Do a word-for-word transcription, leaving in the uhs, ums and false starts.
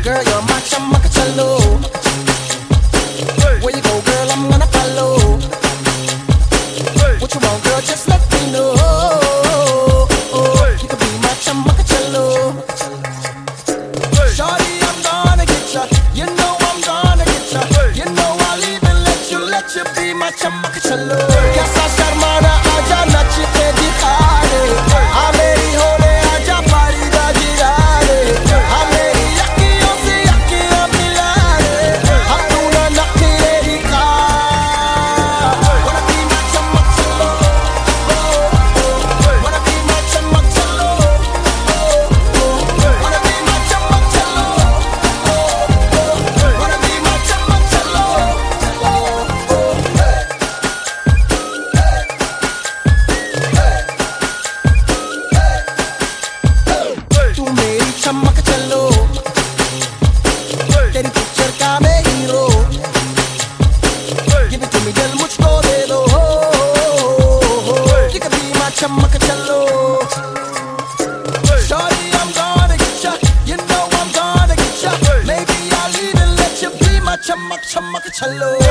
Girl, you're my chamacachalo. Where you go, girl, I'm gonna follow. What you want, girl, just let me know. You can be my chamacachalo. Shawty, I'm gonna get ya. You know I'm gonna get ya. You know I'll even let you, let you be my chamacachalo. Kaisa sharmana aaja nach ke dikha de. Aa meri hole aaja pari da jira de. Aa meri yakkiyon se yakkiyan mila de. Hum dono nakhre dikha. Wanna be my chamacachalo. Wanna be my chamacachalo. Wanna be my chamacachalo. Wanna be my chamacachalo. तू मेरी chamacachalo. तेरी picture का मैं hero. Give it to me, दिल मुझको दे दो. You can be my chamacachalo. Shawty, I'm gonna get ya. You know I'm gonna get ya. Maybe I'll even let you be my chamac chamacachalo.